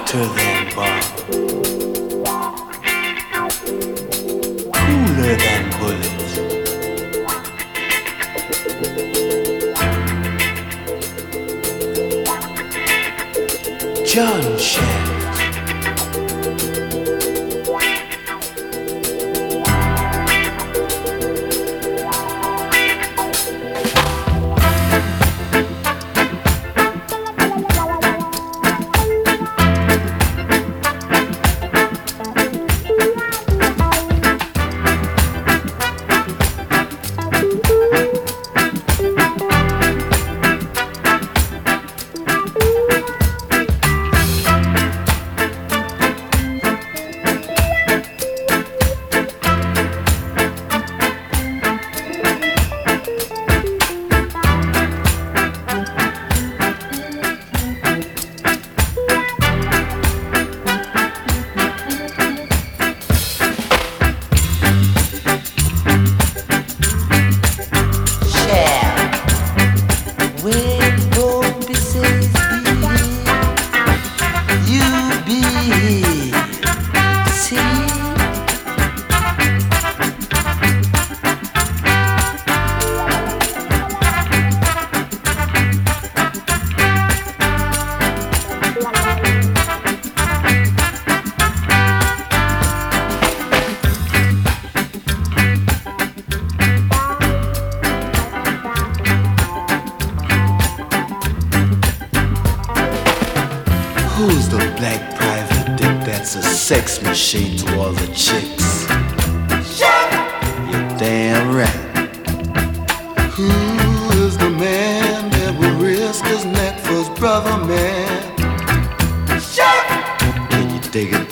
hotter than bomb, cooler than bullets. John Shaft. Who's the black private dick that's a sex machine to all the chicks? You're damn right. Who is the man that would risk his neck for his brother, man? Can you dig it?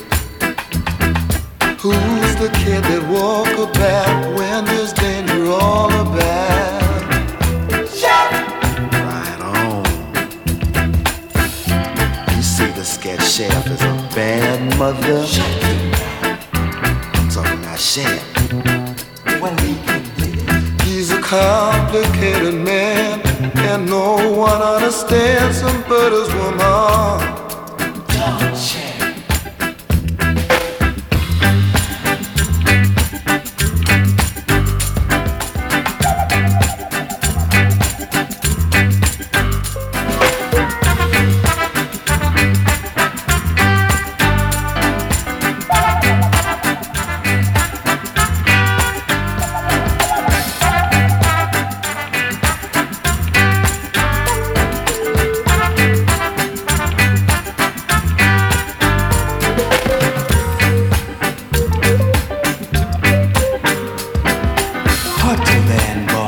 Who's the kid that walk about when there's danger all about? Right on. You see the Scat Shaft is a bad mother. I'm talking about Shaft. When he can dig it. He's a complicated man, and no one understands him but his woman. John Shaft. Hotter than bomb.